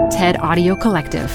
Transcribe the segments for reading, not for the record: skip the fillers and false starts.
TED Audio Collective.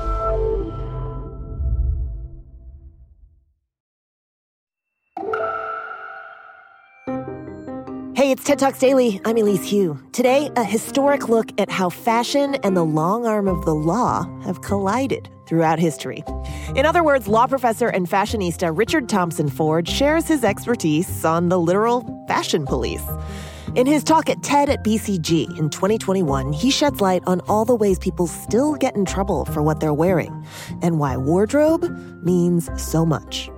Hey, it's TED Talks Daily. I'm Elise Hu. Today, a historic look at how fashion and the long arm of the law have collided throughout history. In other words, law professor and fashionista Richard Thompson Ford shares his expertise on the literal fashion police. In his talk at TED at BCG in 2021, he sheds light on all the ways people still get in trouble for what they're wearing and why wardrobe means so much.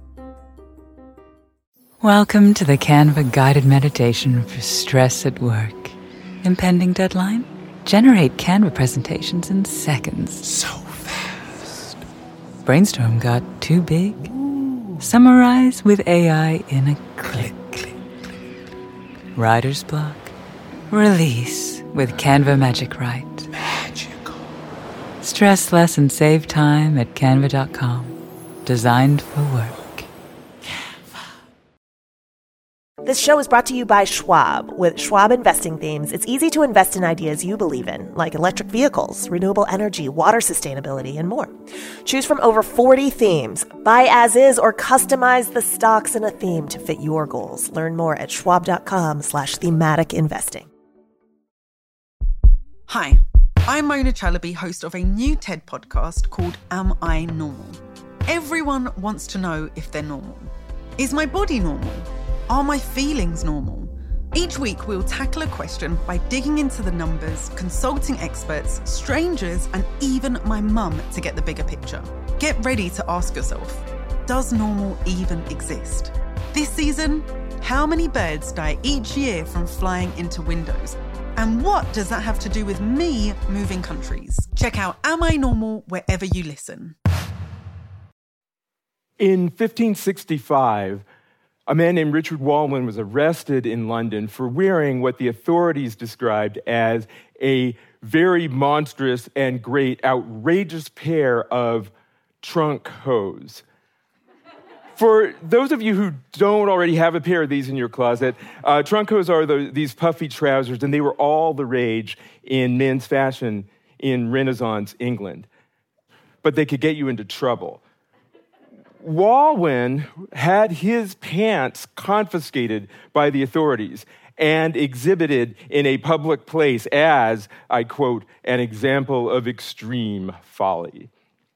Welcome to the Canva guided meditation for stress at work. Impending deadline? Generate Canva presentations in seconds. So fast. Brainstorm got too big? Summarize with AI in a click. Writer's block? Release with Canva Magic Write. Magical. Stress less and save time at canva.com. Designed for work. This show is brought to you by Schwab. With Schwab Investing Themes, it's easy to invest in ideas you believe in, like electric vehicles, renewable energy, water sustainability, and more. Choose from over 40 themes. Buy as is or customize the stocks in a theme to fit your goals. Learn more at schwab.com/thematic investing. Hi, I'm Mona Chalabi, host of a new TED podcast called Am I Normal? Everyone wants to know if they're normal. Is my body normal? Are my feelings normal? Each week, we'll tackle a question by digging into the numbers, consulting experts, strangers, and even my mum to get the bigger picture. Get ready to ask yourself, does normal even exist? This season, how many birds die each year from flying into windows? And what does that have to do with me moving countries? Check out Am I Normal wherever you listen. In 1565, a man named Richard Wallman was arrested in London for wearing what the authorities described as a very monstrous and great, outrageous pair of trunk hose. For those of you who don't already have a pair of these in your closet, trunk hose are these puffy trousers, and they were all the rage in men's fashion in Renaissance England. But they could get you into trouble. Wallman had his pants confiscated by the authorities and exhibited in a public place as, I quote, an example of extreme folly.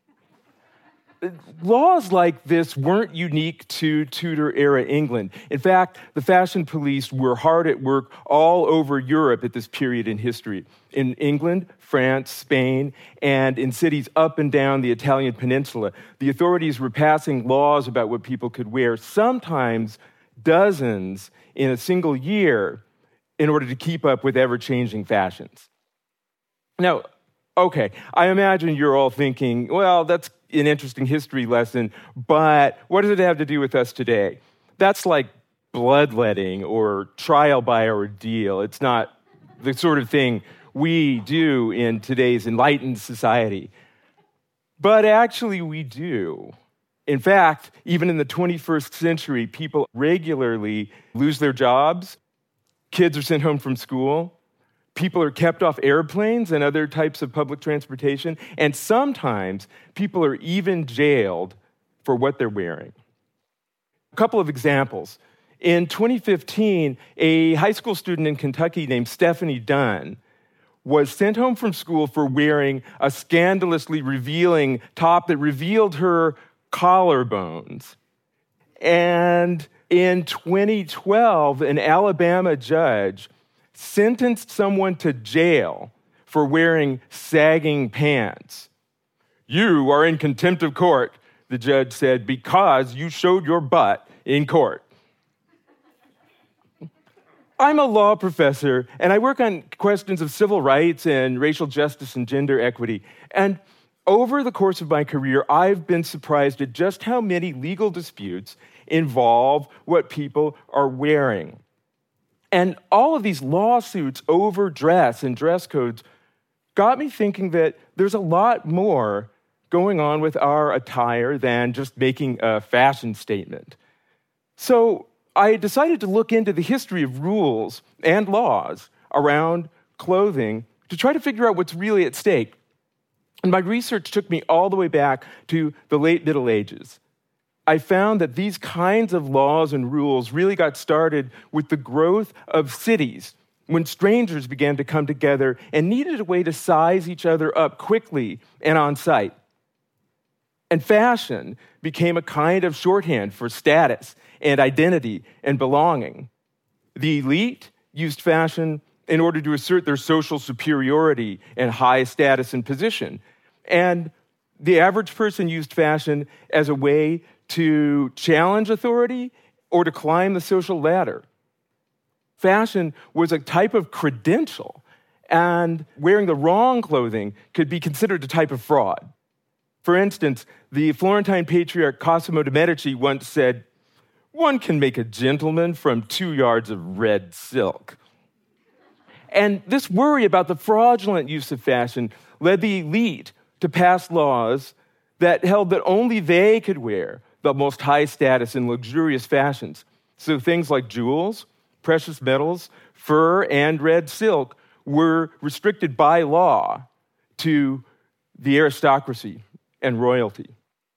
Laws like this weren't unique to Tudor-era England. In fact, the fashion police were hard at work all over Europe at this period in history. In England, France, Spain, and in cities up and down the Italian peninsula, the authorities were passing laws about what people could wear, sometimes dozens in a single year, in order to keep up with ever-changing fashions. Now, okay, I imagine you're all thinking, well, that's an interesting history lesson, but what does it have to do with us today? That's like bloodletting or trial by ordeal. It's not the sort of thing we do in today's enlightened society. But actually we do. In fact, even in the 21st century, people regularly lose their jobs, kids are sent home from school, people are kept off airplanes and other types of public transportation, and sometimes people are even jailed for what they're wearing. A couple of examples. In 2015, a high school student in Kentucky named Stephanie Dunn was sent home from school for wearing a scandalously revealing top that revealed her collarbones. And in 2012, an Alabama judge sentenced someone to jail for wearing sagging pants. You are in contempt of court, the judge said, because you showed your butt in court. I'm a law professor, and I work on questions of civil rights and racial justice and gender equity. And over the course of my career, I've been surprised at just how many legal disputes involve what people are wearing. And all of these lawsuits over dress and dress codes got me thinking that there's a lot more going on with our attire than just making a fashion statement. So I decided to look into the history of rules and laws around clothing to try to figure out what's really at stake. And my research took me all the way back to the late Middle Ages. I found that these kinds of laws and rules really got started with the growth of cities, when strangers began to come together and needed a way to size each other up quickly and on sight. And fashion became a kind of shorthand for status and identity and belonging. The elite used fashion in order to assert their social superiority and high status and position. And the average person used fashion as a way to challenge authority or to climb the social ladder. Fashion was a type of credential, and wearing the wrong clothing could be considered a type of fraud. For instance, the Florentine patriarch Cosimo de' Medici once said, "One can make a gentleman from 2 yards of red silk." And this worry about the fraudulent use of fashion led the elite to pass laws that held that only they could wear the most high status and luxurious fashions. So things like jewels, precious metals, fur, and red silk were restricted by law to the aristocracy and royalty.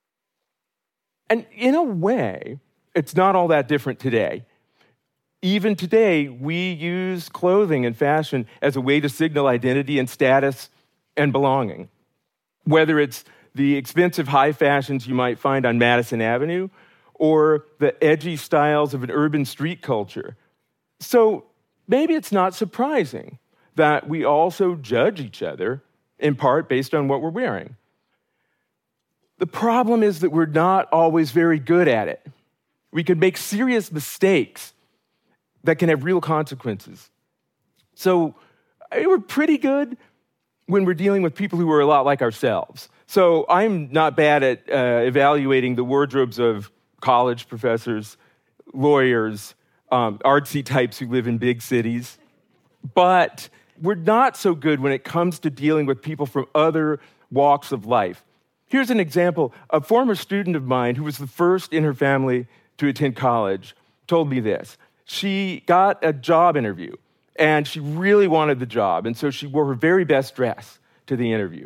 And in a way, it's not all that different today. Even today, we use clothing and fashion as a way to signal identity and status and belonging. Whether it's the expensive high fashions you might find on Madison Avenue or the edgy styles of an urban street culture. So maybe it's not surprising that we also judge each other in part based on what we're wearing. The problem is that we're not always very good at it. We could make serious mistakes that can have real consequences. So we're pretty good when we're dealing with people who are a lot like ourselves. So I'm not bad at evaluating the wardrobes of college professors, lawyers, artsy types who live in big cities. But we're not so good when it comes to dealing with people from other walks of life. Here's an example. A former student of mine who was the first in her family to attend college told me this. She got a job interview, and she really wanted the job, and so she wore her very best dress to the interview.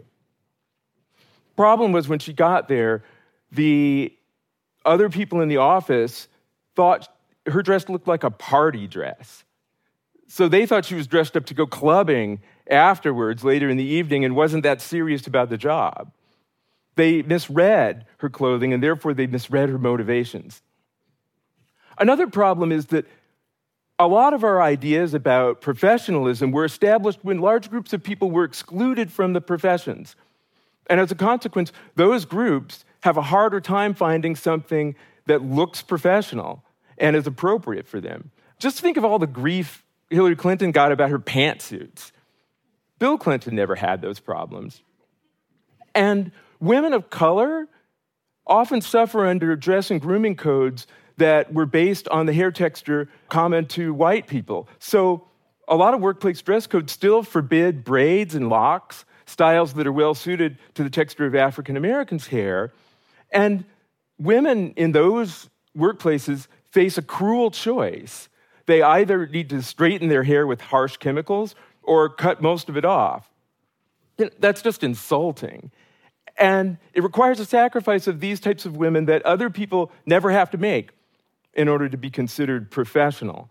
Problem was, when she got there, the other people in the office thought her dress looked like a party dress. So they thought she was dressed up to go clubbing afterwards, later in the evening, and wasn't that serious about the job. They misread her clothing, and therefore they misread her motivations. Another problem is that a lot of our ideas about professionalism were established when large groups of people were excluded from the professions. And as a consequence, those groups have a harder time finding something that looks professional and is appropriate for them. Just think of all the grief Hillary Clinton got about her pantsuits. Bill Clinton never had those problems. And women of color often suffer under dress and grooming codes that were based on the hair texture common to white people. So a lot of workplace dress codes still forbid braids and locks, styles that are well suited to the texture of African Americans' hair. And women in those workplaces face a cruel choice. They either need to straighten their hair with harsh chemicals or cut most of it off. That's just insulting. And it requires a sacrifice of these types of women that other people never have to make in order to be considered professional.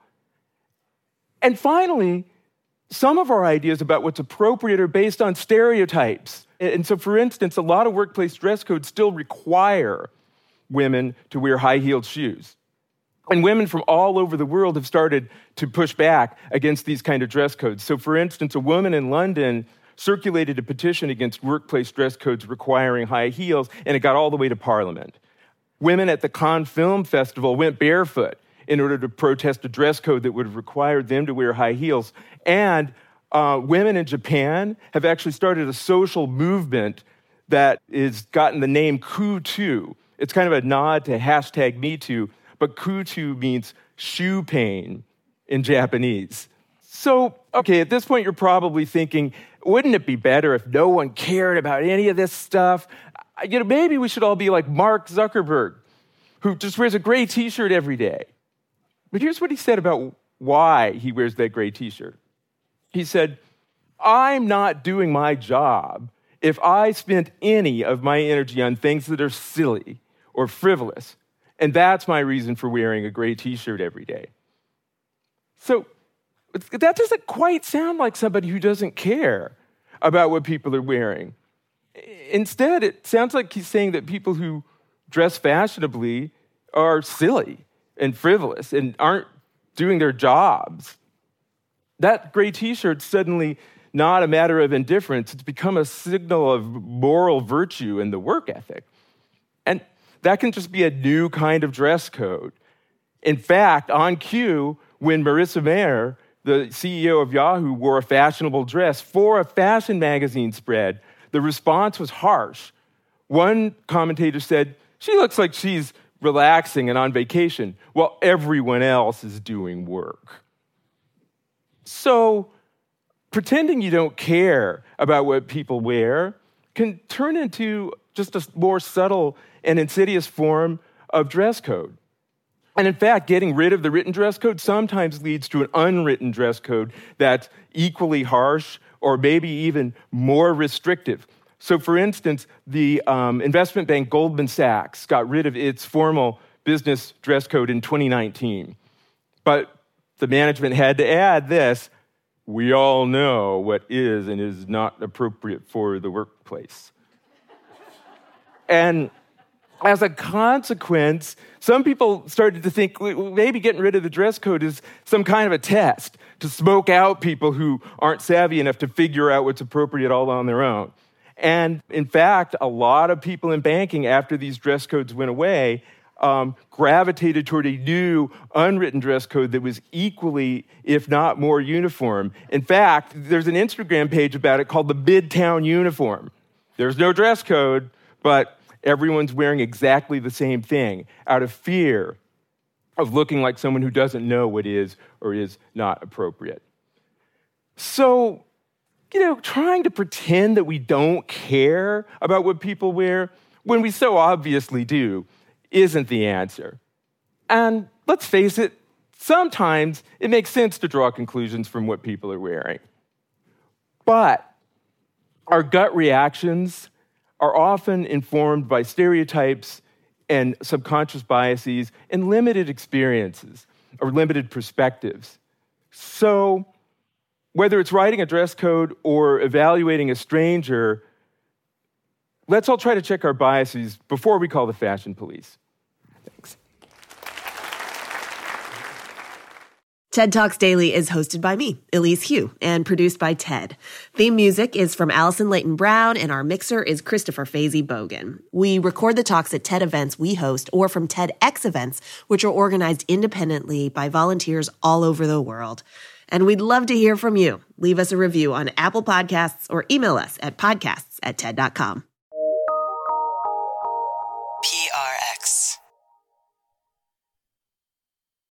And finally, some of our ideas about what's appropriate are based on stereotypes. And so, for instance, a lot of workplace dress codes still require women to wear high-heeled shoes. And women from all over the world have started to push back against these kind of dress codes. So, for instance, a woman in London circulated a petition against workplace dress codes requiring high heels, and it got all the way to Parliament. Women at the Cannes Film Festival went barefoot in order to protest a dress code that would have required them to wear high heels. And women in Japan have actually started a social movement that has gotten the name KuToo. It's kind of a nod to hashtag MeToo, but KuToo means shoe pain in Japanese. So, okay, at this point you're probably thinking, wouldn't it be better if no one cared about any of this stuff? Maybe we should all be like Mark Zuckerberg, who just wears a gray t-shirt every day. But here's what he said about why he wears that gray t-shirt. He said, I'm not doing my job if I spent any of my energy on things that are silly or frivolous, and that's my reason for wearing a gray t-shirt every day. So that doesn't quite sound like somebody who doesn't care about what people are wearing. Instead, it sounds like he's saying that people who dress fashionably are silly and frivolous and aren't doing their jobs. That gray t-shirt's suddenly not a matter of indifference. It's become a signal of moral virtue and the work ethic. And that can just be a new kind of dress code. In fact, on cue, when Marissa Mayer, the CEO of Yahoo, wore a fashionable dress for a fashion magazine spread, the response was harsh. One commentator said, "She looks like she's relaxing and on vacation, while everyone else is doing work." So, pretending you don't care about what people wear can turn into just a more subtle and insidious form of dress code. And in fact, getting rid of the written dress code sometimes leads to an unwritten dress code that's equally harsh or maybe even more restrictive. So for instance, the investment bank Goldman Sachs got rid of its formal business dress code in 2019. But the management had to add this: we all know what is and is not appropriate for the workplace. And as a consequence, some people started to think maybe getting rid of the dress code is some kind of a test to smoke out people who aren't savvy enough to figure out what's appropriate all on their own. And in fact, a lot of people in banking, after these dress codes went away, gravitated toward a new unwritten dress code that was equally, if not more, uniform. In fact, there's an Instagram page about it called the Midtown Uniform. There's no dress code, but everyone's wearing exactly the same thing out of fear of looking like someone who doesn't know what is or is not appropriate. So, trying to pretend that we don't care about what people wear when we so obviously do isn't the answer. And let's face it, sometimes it makes sense to draw conclusions from what people are wearing. But our gut reactions are often informed by stereotypes and subconscious biases and limited experiences or limited perspectives. So whether it's writing a dress code or evaluating a stranger, let's all try to check our biases before we call the fashion police. Thanks. TED Talks Daily is hosted by me, Elise Hu, and produced by TED. Theme music is from Allison Leighton Brown, and our mixer is Christopher Fazy Bogan. We record the talks at TED events we host or from TEDx events, which are organized independently by volunteers all over the world. And we'd love to hear from you. Leave us a review on Apple Podcasts or email us at podcasts@ted.com.